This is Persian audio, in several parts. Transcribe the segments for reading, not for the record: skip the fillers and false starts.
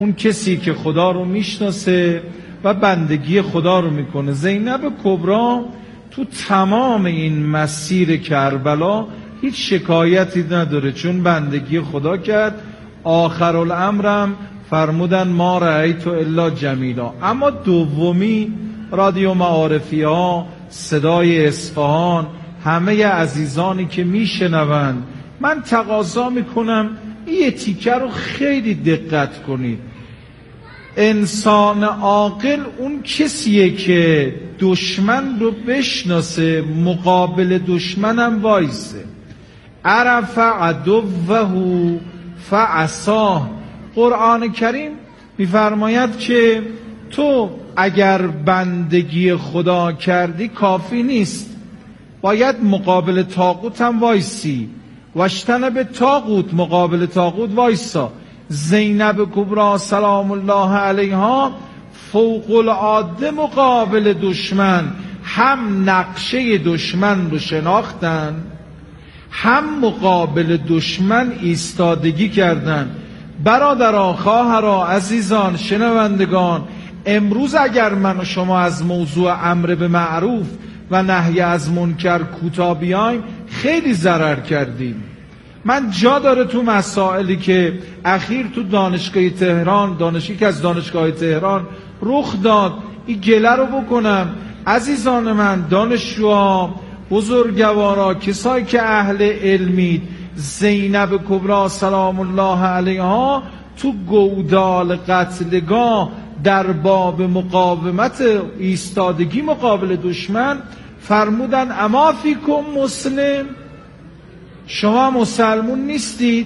اون کسی که خدا رو میشناسه و بندگی خدا رو میکنه. زینب کبری تو تمام این مسیر کربلا هیچ شکایتی نداره، چون بندگی خدا کرد. آخر الامرم فرمودن ما رأیت الا جمیلا. اما دومی رادیو معارفی ها، صدای اصفهان، همه عزیزانی که میشنوند، من تقاضا میکنم این تیکه رو خیلی دقت کنید. انسان عاقل اون کسیه که دشمن رو بشناسه، مقابل دشمنم وایسه. عرف عدوه فعصاه. قرآن کریم میفرماید که تو اگر بندگی خدا کردی کافی نیست، باید مقابل طاغوت هم وایسی. واجتنب طاغوت، مقابل طاغوت وایسا. زینب کبری سلام الله علیها فوق العاده مقابل دشمن هم نقشه دشمن رو شناختن، هم مقابل دشمن ایستادگی کردن. برادران، خواهران، عزیزان، شنوندگان، امروز اگر من و شما از موضوع امر به معروف و نهی از منکر کوتاه بیایم خیلی ضرر کردیم. من جا داره تو مسائلی که اخیر تو دانشگاه تهران، که از دانشگاه تهران رخ داد، این گله رو بکنم. عزیزان من، دانشجوها، بزرگوارا، کسایی که اهل علمید، زینب کبری سلام الله علیها تو گودال قتلگاه در باب مقاومت ایستادگی مقابل دشمن فرمودن اما فیکم مسلم، شما مسلمون نیستید؟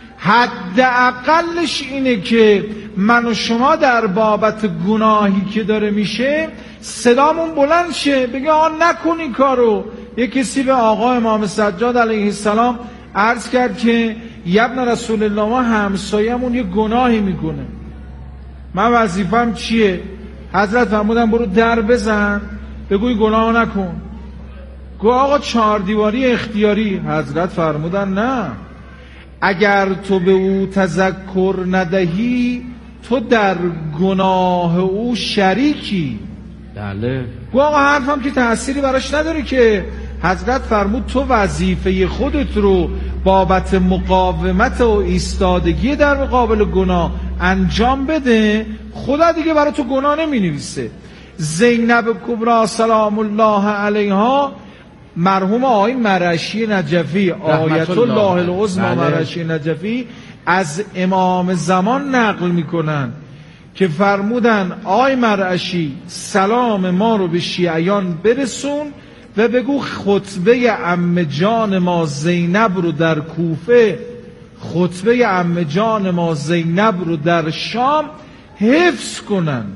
حداقلش اینه که من و شما در بابت گناهی که داره میشه صدامون بلند شه، بگه آن نکن این کارو. یک کسی به آقا امام سجاد علیه السلام عرض کرد که ابن رسول الله، ما همسایه‌مون یه گناهی میکنه، من وظیفه‌م چیه؟ حضرت فرمودن برو در بزن بگوی گناه نکن. گو آقا 4 دیواری اختیاری. حضرت فرمودن نه، اگر تو به او تذکر ندهی تو در گناه او شریکی. بله. گو آقا حرفم که تأثیری براش نداره که. حضرت فرمود تو وظیفه خودت رو بابت مقاومت و ایستادگی در مقابل گناه انجام بده، خدا دیگه برای تو گناه نمی نویسه. زینب کبری سلام الله علیها، مرحوم آقای مرشی نجفی، آیت الله العظمی مرشی نجفی، از امام زمان نقل میکنن که فرمودن آقای مرشی سلام ما رو به شیعیان برسون و بگو خطبه عم جان ما زینب رو در کوفه، خطبه عم جان ما زینب رو در شام حفظ کنن.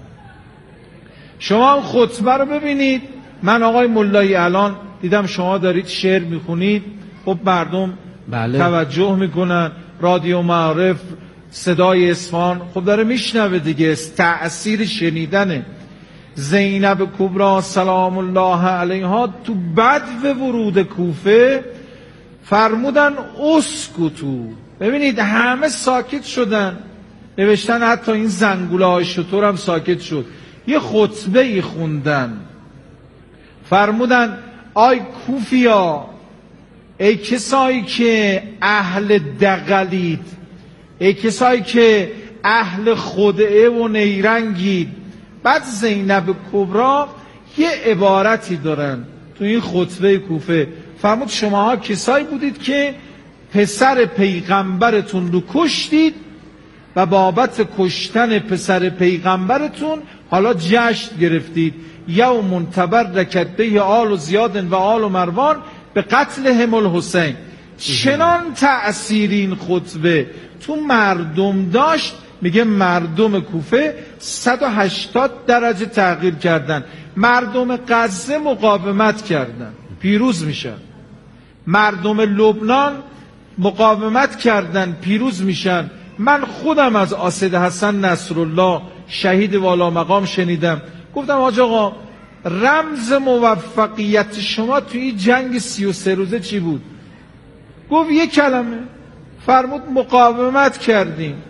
شما خطبه رو ببینید. من آقای ملایی الان دیدم شما دارید شعر میخونید، خب مردم بله. توجه میکنن. رادیو معارف، صدای اصفهان، خب داره میشنوه دیگه، تأثیر شنیدنه. زینب کبری سلام الله علیها تو بدو ورود کوفه فرمودن اسکتو. ببینید همه ساکت شدن، نوشتن حتی این زنگوله های شطور هم ساکت شد. یه خطبه ای خوندن، فرمودن آی کوفیا، ای کسایی که اهل دغلید، ای کسایی که اهل خدعه و نیرنگید. بعد زینب کبری یه عبارتی دارن تو این خطبه کوفه، فرمود شماها کسایی بودید که پسر پیغمبرتون رو کشتید و بابت کشتن پسر پیغمبرتون حالا جشن گرفتید. یوم تبرکت به آل زیاد و آل مروان به قتلهم الحسین. چنان تأثیرین خطبه تو مردم داشت، میگه مردم کوفه 180 درجه تغییر کردن. مردم غزه مقاومت کردن، پیروز میشن. مردم لبنان مقاومت کردن، پیروز میشن. من خودم از آسد حسن نصرالله شهید والا مقام شنیدم، گفتم حاج آقا رمز موفقیت شما توی این جنگ 33 روزه چی بود؟ گفت یک کلمه، فرمود مقاومت کردیم.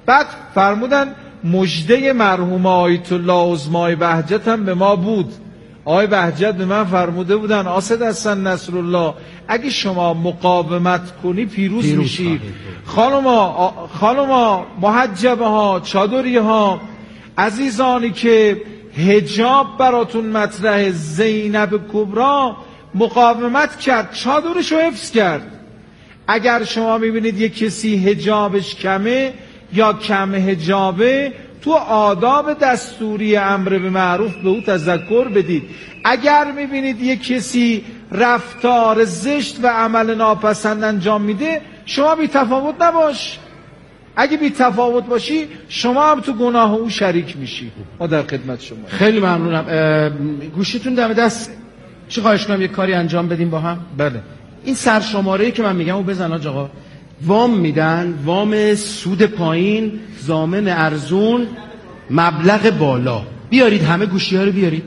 بعد فرمودن مژده مرحوم آیت الله عظمای بهجت هم به ما بود. آقای بهجت به من فرموده بودن آسد حسن نصرالله اگه شما مقاومت کنی پیروز میشی. خانوما محجبه ها، چادری ها، عزیزانی که حجاب براتون مطرح، زینب کبرا مقاومت کرد، چادرش رو حفظ کرد. اگر شما میبینید یک کسی حجابش کمه یا کم حجابه، تو آداب دستوری امر به معروف به او تذکر بدید. اگر میبینید یک کسی رفتار زشت و عمل ناپسند انجام میده، شما بی تفاوت نباش. اگه بی تفاوت باشی شما هم تو گناه او شریک میشی. ما در خدمت شما. خیلی ممنونم. گوشیتون دم دست. چی خواهش کنم یک کاری انجام بدیم با هم؟ بله. این سرشماره‌ای که من میگم رو بزن آقا. وام میدن، وام سود پایین، ضامن ارزون، مبلغ بالا. بیارید همه گوشی‌ها رو بیارید.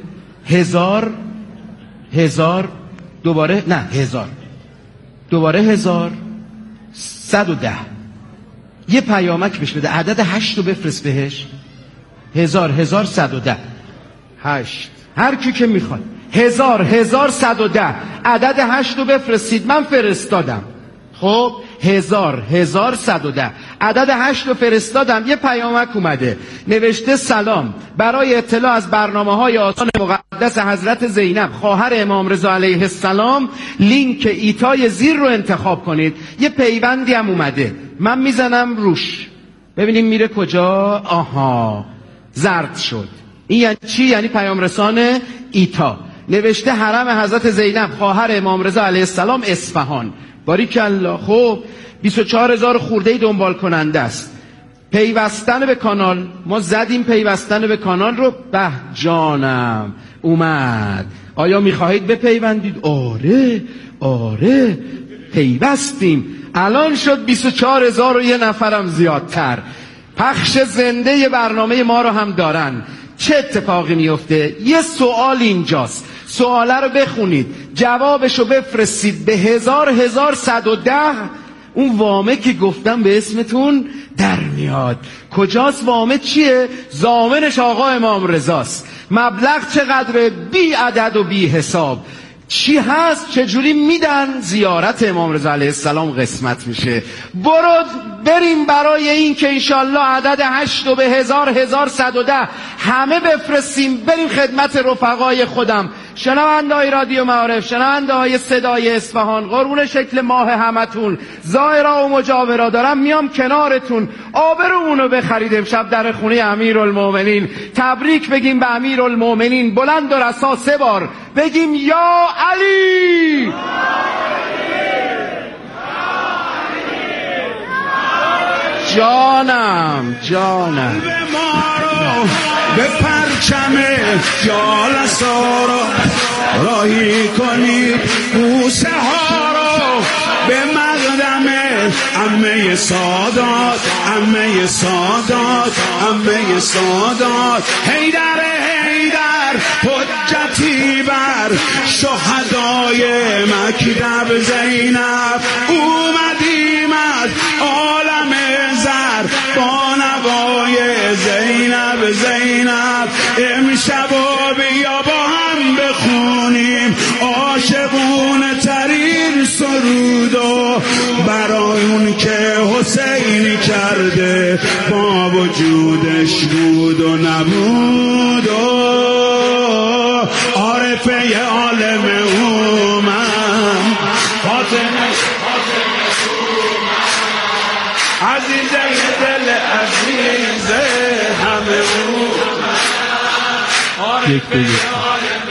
1000 دوباره 110 یه پیامک بهش بده، عدد 8 رو بفرست بهش. 1110 8 هر کی که میخواد 1110 عدد 8 رو بفرستید. من فرستادم. خب 1110 عدد 8 رو فرستادم. یه پیامک اومده نوشته سلام، برای اطلاع از برنامه‌های آستان مقدس حضرت زینب خواهر امام رضا علیه السلام لینک ایتای زیر رو انتخاب کنید. یه پیوندی هم اومده، من میزنم روش ببینیم میره کجا. آها زرد شد. این یعنی چی؟ یعنی پیام رسان ایتا. نوشته حرم حضرت زینب خواهر امام رضا علیه السلام اصفهان. باریکالله. خب 24000 خورده‌ای دنبال کننده است. پیوستن به کانال، ما زدیم پیوستن به کانال رو. به جانم اومد. آیا میخواهید بپیوندید؟ آره پیوستیم. الان شد 24000 و یه نفرم زیادتر. پخش زنده برنامه ما رو هم دارن. چه اتفاقی میفته؟ یه سوال اینجاست، سواله رو بخونید، جوابشو بفرستید به 1110. اون وامه که گفتم به اسمتون در میاد. کجاست وامه؟ چیه؟ ضامنش آقا امام رضاست. مبلغ چقدره؟ بی عدد و بی حساب. چی هست؟ چجوری میدن؟ زیارت امام رضا علیه السلام قسمت میشه. بریم برای این که انشالله عدد 8 رو به 1110 همه بفرستیم. بریم خدمت رفقای خودم، شنونده های رادیو معارف، شنونده های صدای اصفهان، قربون شکل ماه همتون، زائرا و مجاورا، دارم میام کنارتون. آبرومونو بخرید امشب در خونه امیرالمومنین. تبریک بگیم به امیرالمومنین. بلند و رسا 3 بار بگیم یا علی. جانم به ما رو به پرچم جالسا رو راهی کنید، بوسه ها رو به مقدم عمه سادات، عمه سادات، عمه سادات. حیدر حجتی بر شهدای مکتب زینب. اومدیم از عالم زر با نوای زینب. امشب و بیا با هم بخونیم عاشقونه ترین سرودو برای اون که حسینی کرده با وجودش بود و نبود. عارفه عالم اومد فاطمه عزیزه دل عزیزه همه اومد. عارفه عالم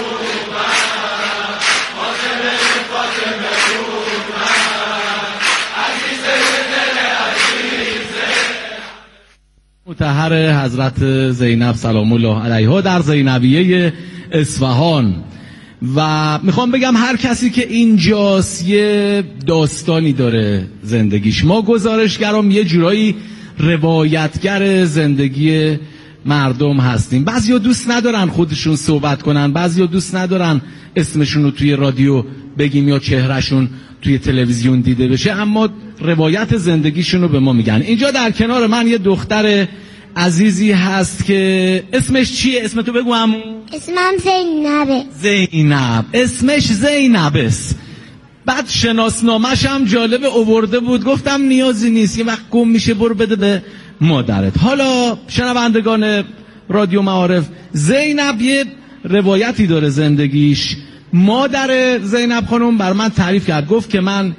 مطهر حضرت زینب سلام الله علیها در زینبیه اصفهان. و میخوام بگم هر کسی که اینجاست یه داستانی داره زندگیش. ما گزارشگرام یه جورایی روایتگر زندگی مردم هستیم. بعضیا دوست ندارن خودشون صحبت کنن، بعضیا دوست ندارن اسمشون رو توی رادیو بگیم یا چهرهشون توی تلویزیون دیده بشه، اما روایت زندگیشون رو به ما میگن. اینجا در کنار من یه دختر عزیزی هست که اسمش چیه؟ اسم تو بگو عمو. اسمم زینبه. زینب، اسمش زینب است. بعد شناسنامه‌ش هم جالب آورده بود، گفتم نیازی نیست، یه وقت گم میشه برو بده به مادرت. حالا شنوندگان رادیو معارف، زینب یه روایتی داره زندگیش. مادر زینب خانم بر من تعریف کرد، گفت که من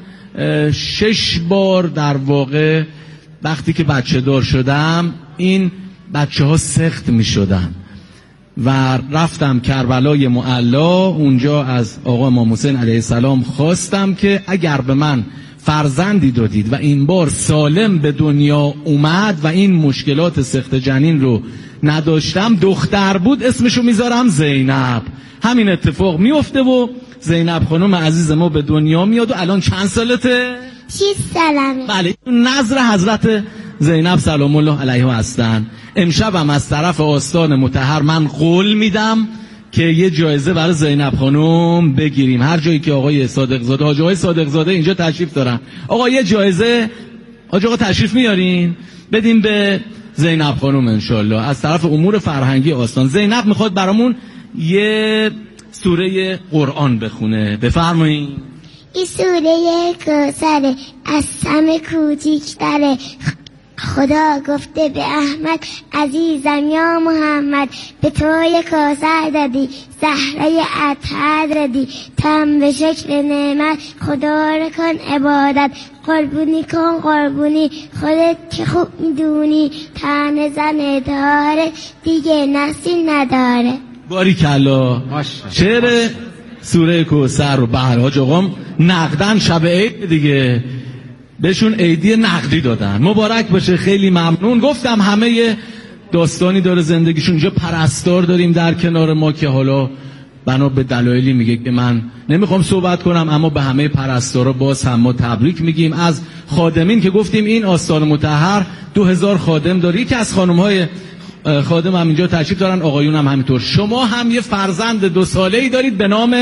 6 بار در واقع وقتی که بچه دار شدم این بچه ها سخت می شدن و رفتم کربلای معلا، اونجا از آقا امام حسین علیه السلام خواستم که اگر به من فرزندی دادید و این بار سالم به دنیا اومد و این مشکلات سخت جنین رو نداشتم، دختر بود، اسمشو میذارم زینب. همین اتفاق میفته و زینب خانم عزیز ما به دنیا میاد. و الان چند سالته؟ 6 سالمه. بله، نظر حضرت زینب سلام الله علیها هستن. امشبم از طرف آستان مطهر من قول میدم که یه جایزه برای زینب خانم بگیریم. هر جایی که آقای صادق زاده، حاج آقای صادق زاده اینجا تشریف دارن، آقا یه جایزه، حاج آقا تشریف میارین بدیم به زینب خانم انشالله از طرف امور فرهنگی آستان. زینب میخواد برامون یه سوره قرآن بخونه، بفرمایین. این سوره کوثر از سم کوچیک‌تره. خدا گفته به احمد عزیزم یا محمد، به توی کوثر دادی، زهره اطهر دادی، تم به شکل نعمت، خدا رو کن عبادت، قربونی کن قربونی، خودت که خوب میدونی، تن زن داره دیگه نسل نداره. باریکلا. شعر سوره کوثر رو بله حاج آقام نقدن شب عید دیگه بهشون عیدی نقدی دادن، مبارک باشه، خیلی ممنون. گفتم همه داستانی داره زندگیشون. اینجا پرستار داریم در کنار ما که حالا بنا به دلایلی میگه که من نمیخوام صحبت کنم، اما به همه پرستارا باز هم ما تبریک میگیم. از خادمین که گفتیم این آستان مطهر 2000 خادم داره، یکی از خانم‌های خادم هم اینجا تشریف دارن، آقایون هم همینطور. شما هم یه فرزند 2 ساله‌ای دارید به نام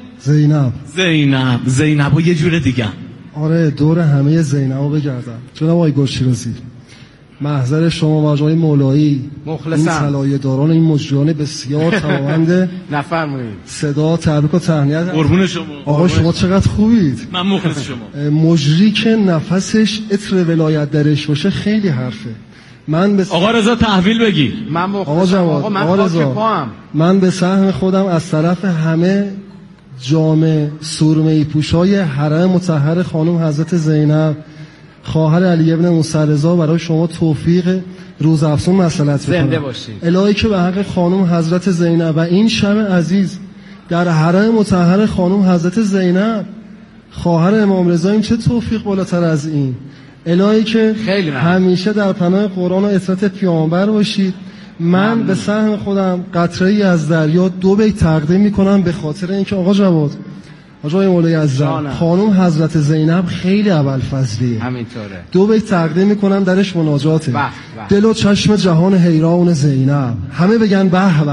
زینب و یه جور دیگه. آره، دور همه زینب‌ها بگردم. جناب آقای گلشیرازی، محضر شما و آقای مولایی، این صلاحیت‌داران، این مجریان بسیار توانمند، نفرمایید صدا تبریک و تهنیت. قربون شما آقا، شما چقدر خوبید. من مخلص شما. مجری که نفسش عطر ولایت درش باشه خیلی حرفه. آقا رضا تحویل بگیر. آقا جواد، آقا رضا، من به سهم خودم از طرف همه جامع سرمه‌ای پوشای حرم مطهر خانم حضرت زینب خواهر علی ابن موسی رضا برای شما توفیق روزافزون مسئلت زنده باشید. الهی که به حق خانم حضرت زینب و این شب عزیز در حرم مطهر خانم حضرت زینب خواهر امام رضا، این چه توفیق بالاتر از این. الهی که همیشه در پناه قرآن و عترت پیامبر باشید. من به سهم خودم قطره‌ای از دریا 2 بیت تقدیم میکنم به خاطر اینکه آقا جواد، آقای مولای عزیزم، خانم حضرت زینب خیلی اول فضلیه، همینطوره. 2 بیت تقدیم میکنم درش مناجاته. دل و چشم جهان حیران زینب، همه بگن به به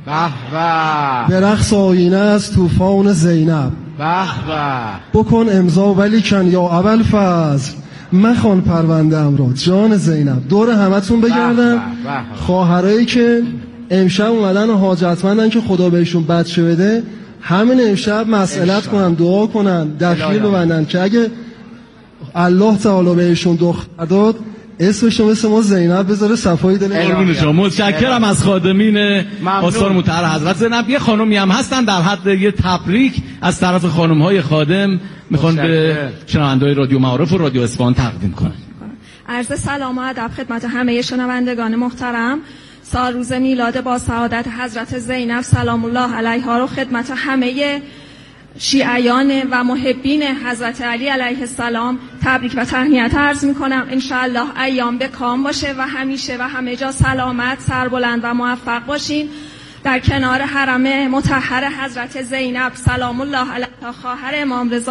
به به رقص آینه از طوفان زینب، به به بکن امضا ولیکن یا اول فضل، مخوان پرونده‌ام را جان زینب. دور همتون بگردم. خواهرایی که امشب اومدن و حاجتمندن که خدا بهشون بچه بده، همین امشب مسئلت کنن، دعا کنن، دخیل ببندن که اگه الله تعالی بهشون دختر داد، اسمشو مثل ما زینب بذاره، صفای دل قربون شما. متشکرم از خادمین آستان مطهر حضرت زینب. یه خانمی هم هستن در حد یه تبریک از طرف خانم‌های خادم میخوان به شنونده‌های رادیو معارف و رادیو اصفهان تقدیم کنن. عرض سلام و ادب خدمت همه شنوندگان محترم. سال روز میلاد با سعادت حضرت زینب سلام الله علیها رو خدمت همه شیعیان و محبین حضرت علی علیه السلام تبریک و تهنیت عرض میکنم. انشاءالله ایام به کام باشه و همیشه و همه جا سلامت، سربلند و موفق باشین. در کنار حرم مطهر حضرت زینب سلام الله علیها خواهر امام رضا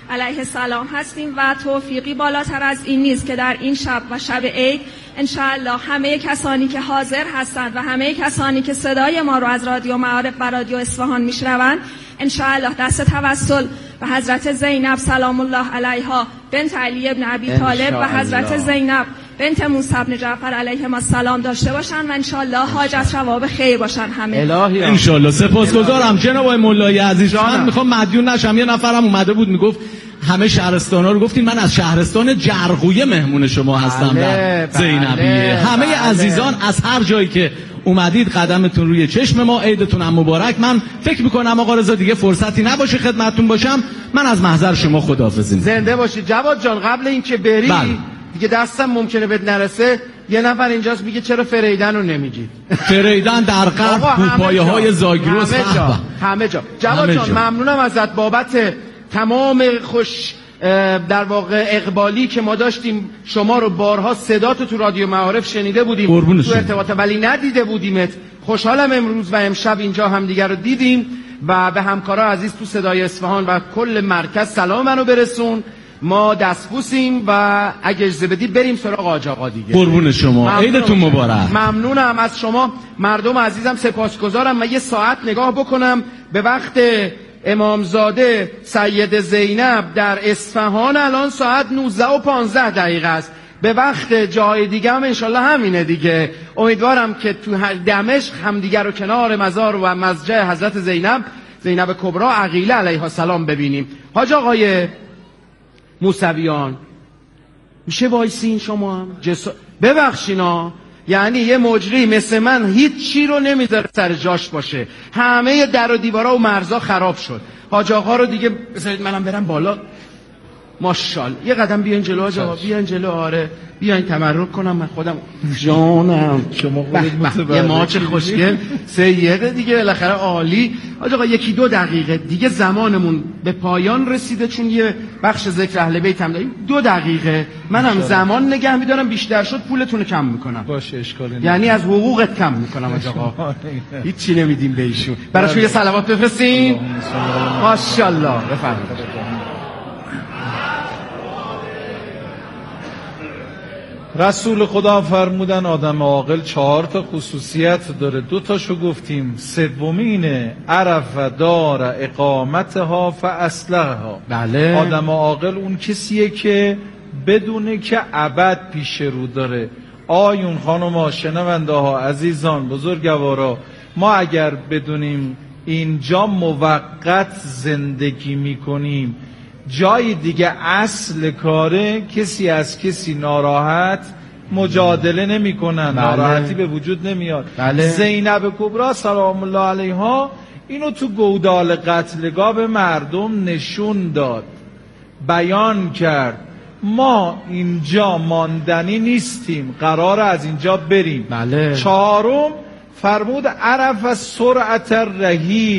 علیه السلام هستیم و توفیقی بالاتر از این نیست که در این شب و شب عید انشاءالله همه کسانی که حاضر هستند و همه کسانی که صدای ما رو از رادیو معارف و رادیو اصفهان میشنوند انشاءالله دست توسل به حضرت زینب سلام الله علیها بنت علی ابن ابی طالب و حضرت زینب بنت موسی بن جعفر علیهم السلام داشته باشن و انشاءالله حاجت ثواب خیر باشن همه. انشاءالله. سپاسگزارم جناب آقای مولایی عزیز. من میخوام مدیون نشم. یه نفرم اومده بود میگفت همه شهرستانا رو گفتین، من از شهرستان جرقویه مهمون شما هستم در زینبیه. همه عزیزان از هر جایی که اومدید قدمتون روی چشم ما، عیدتون هم مبارک. من فکر میکنم آقا رضا دیگه فرصتی نباشه خدمتتون باشم، من از محضر شما خداحافظی میکنم. زنده باشید. جواد جان قبل اینکه بری دیگه دستم ممکنه بهت نرسه، یه نفر اینجاست میگه چرا فریدن رو نمیگید؟ فریدن در غرب پایه‌های زاگرس همه جا. جواد جان ممنونم ازت بابت تمام خوش در واقع اقبالی که ما داشتیم. شما رو بارها صداتو تو رادیو معارف شنیده بودیم تو ارتباط، ولی ندیده بودیمت. خوشحالم امروز و امشب اینجا هم دیگر رو دیدیم و به همکارا عزیز تو صدای اصفهان و کل مرکز سلام منو برسون. ما دستبوسیم و اگه اجازه بدید بریم سراغ حاج آقا دیگه. قربون شما، عیدتون مبارک. ممنونم از شما مردم عزیزم، سپاسگزارم. من یه ساعت نگاه بکنم به وقت امامزاده سید زینب در اصفهان الان ساعت 19:15 است. به وقت جای دیگه هم انشالله همینه دیگه. امیدوارم که تو دمشق همدیگر رو کنار مزار و مضجع حضرت زینب کبری عقیله علیها السلام ببینیم. حاج آقای موسویان میشه وایسین شما هم ببخشینا، یعنی یه مجری مثل من هیچ چی رو نمیذاره سر جاش باشه. همه در و دیوارا و مرزا خراب شد. حاج آقا رو دیگه بذارید منم برم بالا. ماشاءالله یه قدم بیاین جلو حاج آقا، بیاین جلو. آره بیاین تمرک کنم من خودم. جانم شما یه ماچ خوشگل سیده دیگه بالاخره عالی. حاج آقا 1-2 دقیقه دیگه زمانمون به پایان رسیده، چون یه بخش ذکر اهل بیت هم داریم. 2 دقیقه منم زمان نگه میدارم، بیشتر شد پولتون رو کم میکنم. باشه اشکالی نداره، یعنی از حقوقت کم میکنم حاج آقا. هیچ چی نمیدیم به ایشون. براشون یه صلوات بفرستین. ماشاءالله بفرمایید. رسول خدا فرمودن آدم عاقل 4 خصوصیت داره، 2 تاشو گفتیم، سومین عرف دار اقامتها فاصلحها. بله. آدم عاقل اون کسیه که بدونه که ابد پیش رو داره. آیون خانوما، شنونده ها، عزیزان، بزرگوارا، ما اگر بدونیم اینجا موقت زندگی میکنیم، جای دیگه اصل کاره، کسی از کسی ناراحت مجادله نمی کنن. بله. ناراحتی به وجود نمیاد. بله. زینب کبری سلام الله علیها اینو تو گودال قتلگاه به مردم نشون داد، بیان کرد. ما اینجا ماندنی نیستیم، قرار از اینجا بریم. بله. 4 فرمود عرف سرعت الرحیل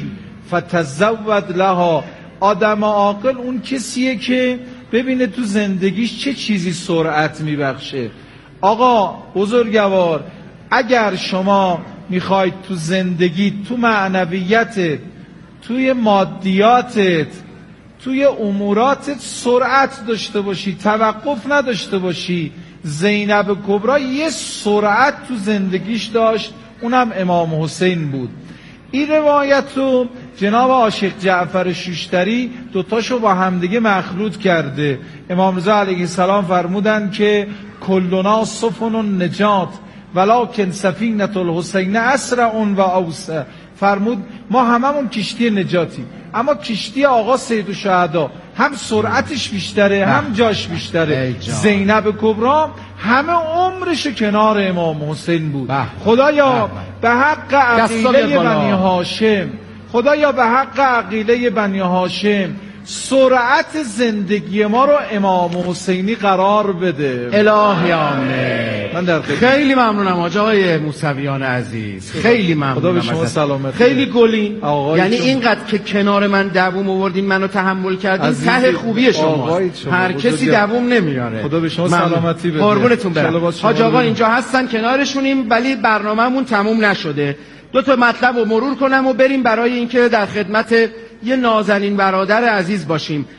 فتزود لها. آدم عاقل اون کسیه که ببینه تو زندگیش چه چیزی سرعت میبخشه. آقا بزرگوار، اگر شما میخواید تو زندگی، تو معنویتت، توی مادیاتت، توی اموراتت سرعت داشته باشی، توقف نداشته باشی، زینب کبری یه سرعت تو زندگیش داشت، اونم امام حسین بود. این روایتو جناب عاشق جعفر شوشتری 2 تاشو با همدیگه مخلوط کرده. امام رضا علیه السلام فرمودن که کلنا سفن النجات ولکن سفینة الحسین اسرع و اوسع. فرمود ما هممون کشتی نجاتی، اما کشتی آقا سید الشهدا هم سرعتش بیشتره هم جاش بیشتره. زینب کبری همه عمرش کنار امام حسین بود. خدایا به حق عقیله بنی هاشم، خدایا به حق عقیله بنی هاشم سرعت زندگی ما رو امام حسینی قرار بده. الهی آمین. خیلی ممنونم حاج آقای موسویان عزیز، خیلی ممنونم. خدا به شما سلامت. خیلی گلین، یعنی اینقدر که کنار من دووم آوردین، منو تحمل کردین، ته خوبی شما. هر کسی دووم نمیاره. خدا به شما سلامتی بده. قربونتون برم. حاج آقا اینجا هستن کنارشونیم، ولی برنامه‌مون تموم نشده. 2 تا مطلب رو مرور کنم و بریم برای اینکه در خدمت یه نازنین برادر عزیز باشیم.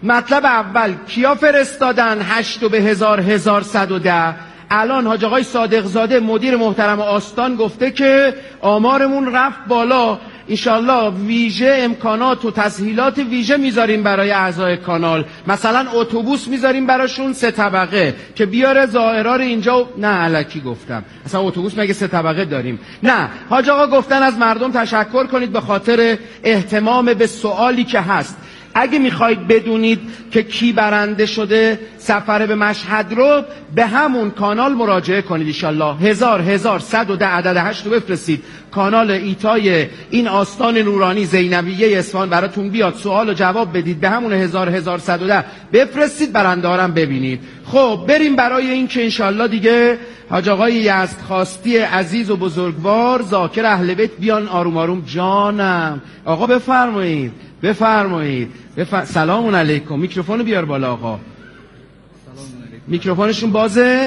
مطلب اول کیا فرستادن 8 به 1000 1110؟ الان حاج آقای صادق زاده مدیر محترم آستان گفته که آمارمون رفت بالا، انشالله ویژه امکانات و تسهیلات ویژه میذاریم برای اعضای کانال، مثلا اتوبوس میذاریم براشون 3 طبقه که بیاره زائرا رو اینجا نه الکی گفتم، اصلا اتوبوس مگه 3 طبقه داریم؟ نه، حاج آقا گفتن از مردم تشکر کنید به خاطر اهتمام به سوالی که هست. اگه میخواید بدونید که کی برنده شده سفر به مشهد رو، به همون کانال مراجعه کنید انشالله. 1110 عدد 8 رو بفرستید کانال ایتای این آستان نورانی زینبیه اصفهان براتون بیاد، سوال و جواب بدید، به همون 1110 بفرستید، برنده ها رو ببینید. خب بریم برای این که انشالله دیگه حاج آقای یزدخواستی عزیز و بزرگوار ذاکر اهل بیت بیان آروم آروم. جانم آقا بفرمایید بفرمایید. سلام علیکم. میکروفونو بیار بالا آقا. میکروفونشون بازه؟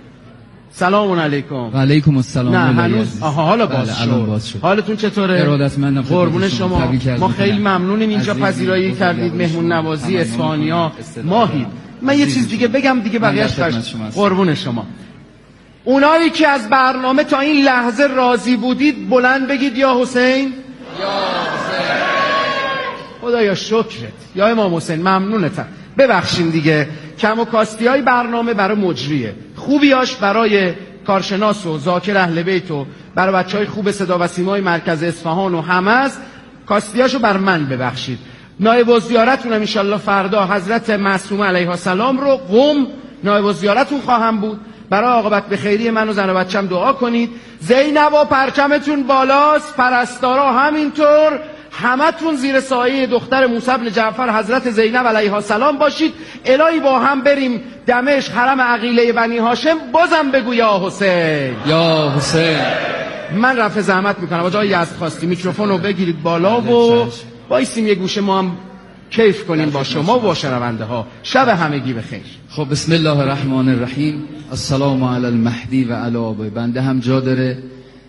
سلام علیکم. و علیکم السلام. نه هنوز حالا باز شد. حالتون چطوره؟ ارادتمندم. قربون شما. ما خیلی ممنونیم اینجا پذیرایی کردید، مهمون نوازی اسفانیا ماهید. من یه چیز دیگه بگم دیگه بقیه‌اش قربون شما. اونایی که از برنامه تا این لحظه راضی بودید بلند بگید یا حسین. یا حسین. خدایا شکرت یا امام حسین، ممنونتم. ببخشین دیگه کم و کاستی های برنامه برای مجریه، خوبیاش برای کارشناس و ذاکر اهل بیت و برای بچهای خوب صدا و سیمای مرکز اصفهان و همه از کاستیاشو بر من ببخشید. نایب الزیارتون ان شاءالله فردا حضرت معصومه علیها السلام رو قم نایب الزیارتون خواهم بود. برای عاقبت به خیری من و زن و بچم دعا کنید. زینب و پرچمتون بالاست، پرستارا همینطور، همتون زیر سایه دختر موسی بن جعفر حضرت زینب علیها السلام باشید. الهی با هم بریم دمشق حرم عقیله بنی هاشم، بازم بگو یا حسین یا حسین. من رفع زحمت میکنم. آقا یزدخواستی میکروفون رو بگیرید بالا و وایسیم یه گوشه ما هم کیف کنیم با شما و با شنونده ها. شب همگی بخیر. خب بسم الله الرحمن الرحیم. السلام علی المهدی و علی آبای. بنده هم جا داره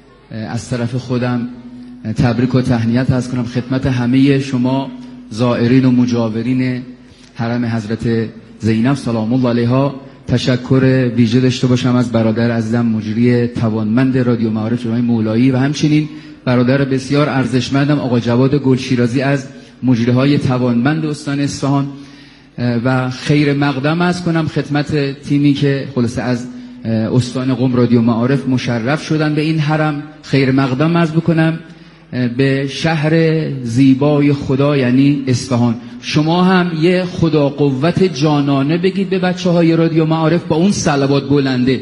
از طرف خودم تبریک و تهنیت عرض کنم خدمت همه شما زائرین و مجاورین حرم حضرت زینب سلام الله علیها. تشکر ویژه داشته باشم از برادر عزیزم مجری توانمند رادیو معارف جناب مولایی و همچنین برادر بسیار ارزشمندم آقا جواد گلشیرازی از مجریهای توانمند استان اصفهان و خیر مقدم عرض کنم خدمت تیمی که خلاصه از استان قم رادیو معارف مشرف شدن به این حرم. خیر مقدم عرض بکنم به شهر زیبای خدا یعنی اصفهان. شما هم یه خدا قوت جانانه بگید به بچه های رادیو معارف با اون صلوات بلنده.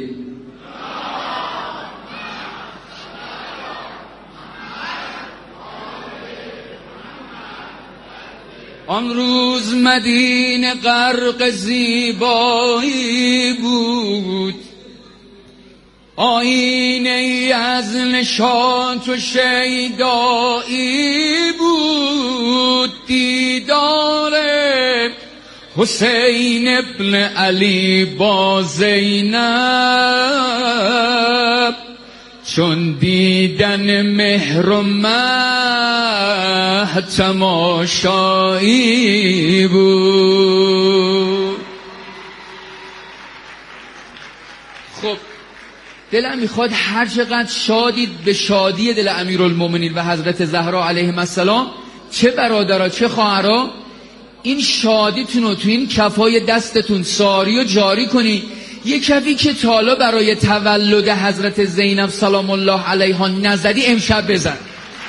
آن روز مدینه غرق زیبایی بود، آینه ای از نشاط و شیدایی بود. دیدار حسین ابن علی با زینب چون دیدن مهر و مه تماشایی بود. خب دلم میخواد هر چقدر شادید به شادی دل امیرالمومنین و حضرت زهرا علیهم السلام، چه برادرها چه خواهرها، این شادیتون رو تو این کفای دستتون ساری و جاری کنی. یه کفی که تالا برای تولد حضرت زینب سلام الله علیها نزدی امشب بزن.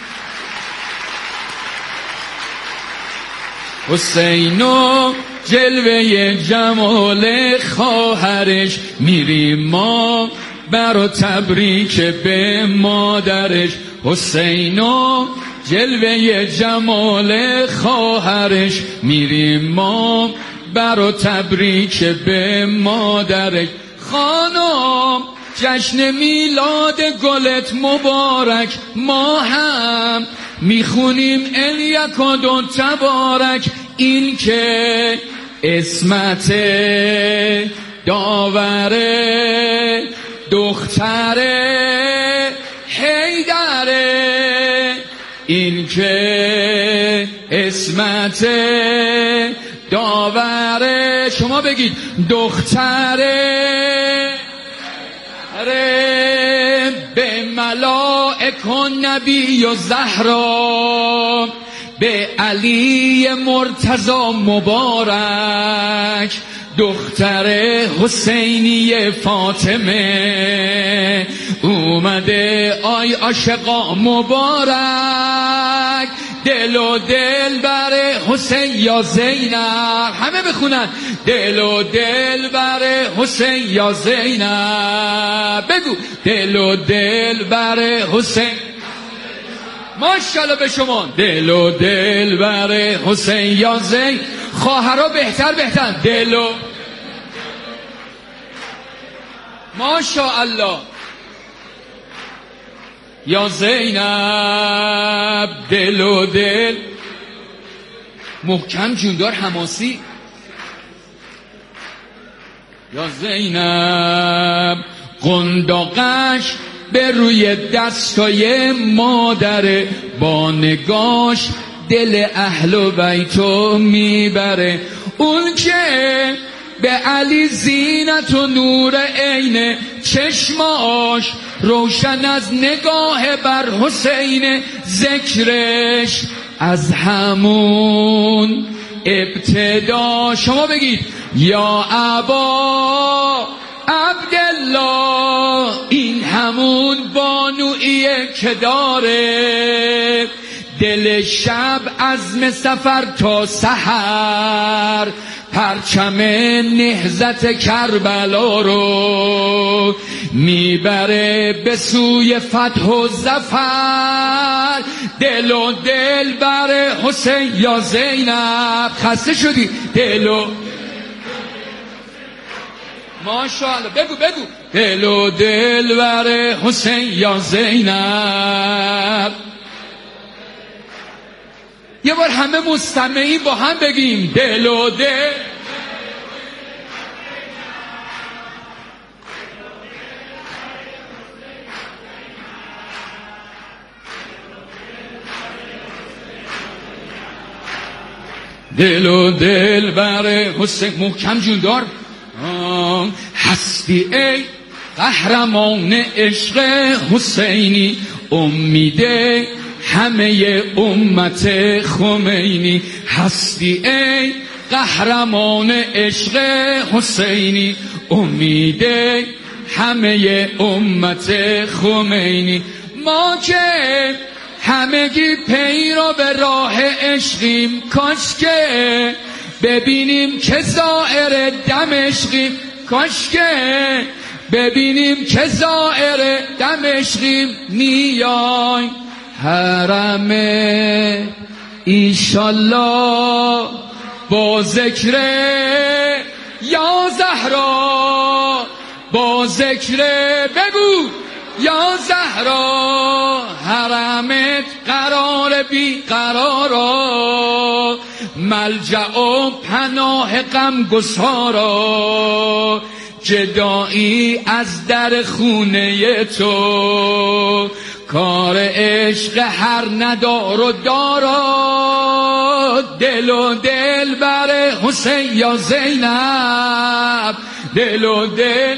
حسین و جلوه جمال خواهرش میریم ما برا تبریک به مادرش. حسین و جلوه جمال خواهرش میریم ما برا تبریک به مادرش. خانم جشن میلاد گلت مبارک، ما هم میخونیم الیک و دو تبارک. این که اسمت داوره دختره حیدره، این که اسمت داوره، شما بگید دختره به ملائک و نبی و زهرا، به علی مرتضی مبارک، دختر حسینی فاطمه اومده آی عاشقا مبارک، دل و دل بر حسین یا زینب، همه بخونن دل و دل بر حسین یا زینب، بگو دل و دل بر حسین، ماشاءالله به شما، دل و دل بر حسین یا زین، خواهرها بهتر دل و ماشاءالله یا زینب، دل و دل محکم جوندار حماسی، یا زینب قنداقش به روی دستای مادره، با نگاش دل اهل بیتو میبره، اون که به علی زینت و نور عین، چشماش روشن از نگاه بر حسین، ذکرش از همون ابتدا، شما بگید یا ابا عبدالله، این همون بانویه که داره دل شب عزم سفر تا سحر، پرچم نهضت کربلا رو میبره به سوی فتح و ظفر، دل و دل بر حسین یا زینب، خسته شدی دل و ماشاءالله، بگو دل و دل بر حسین یا زینب، یه بار همه مستمعین با هم بگیم دل و دل، دل و دل بر حسین، محکم جوندار، هستی ای قهرمان عشق حسینی، امیده همه امت خمینی، هستی ای قهرمان عشق حسینی، امیده همه امت خمینی، ما که همگی پیرو به راه عشقیم، کاش که ببینیم که زائر دمشقیم، کاش که ببینیم که زائر دمشقیم، میای حرم ایشالله با ذکر یا زهرا، با ذکر بگو یا زهرا، حرمت قرار بی قرارا، ملجأ و پناه غمگسارا، جدایی از در خونه تو، کار عشق هر ندار و دارا، دل و دل بر حسین یا زینب، دل و دل،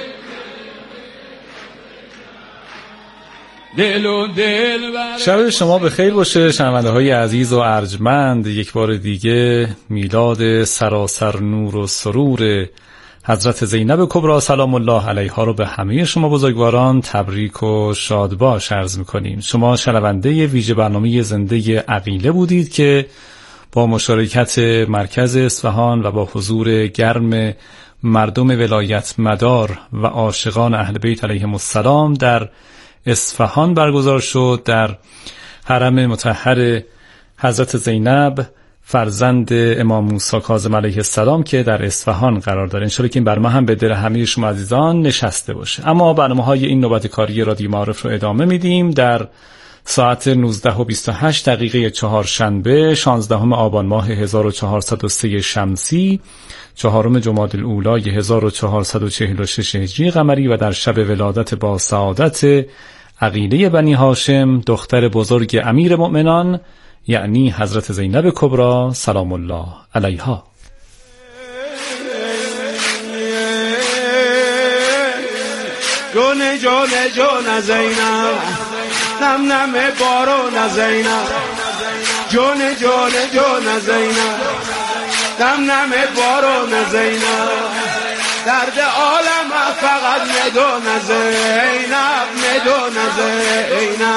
دل و دل بر. شب شما به خیر باشه شنونده های عزیز و ارجمند، یک بار دیگه میلاد سراسر نور و سرور حضرت زینب کبری سلام الله علیها رو به همه شما بزرگواران تبریک و شادباش عرض میکنیم. شما شنونده ویژه برنامه زنده عقیله بودید که با مشارکت مرکز اصفهان و با حضور گرم مردم ولایت مدار و عاشقان اهل بیت علیهم السلام در اصفهان برگزار شد، در حرم مطهر حضرت زینب فرزند امام موسی کاظم علیه السلام که در اصفهان قرار داره. انشالله که این برنامه هم به دل همه شما عزیزان نشسته باشه. اما برنامه‌های این نوبت کاری رادیو معارف رو ادامه میدیم. در ساعت 19:28 چهارشنبه 16 آبان ماه 1403 شمسی، 4 جمادی الاولی 1446 هجری قمری و در شب ولادت با سعادت عقیله بنی هاشم دختر بزرگ امیر مؤمنان یعنی حضرت زینب کبری سلام الله علیها. جون جون جون زینب نم نم بارون زینب جون جون جون زینب نم نم بارون زینب درد عالم فقط ندون زینب ندون زینب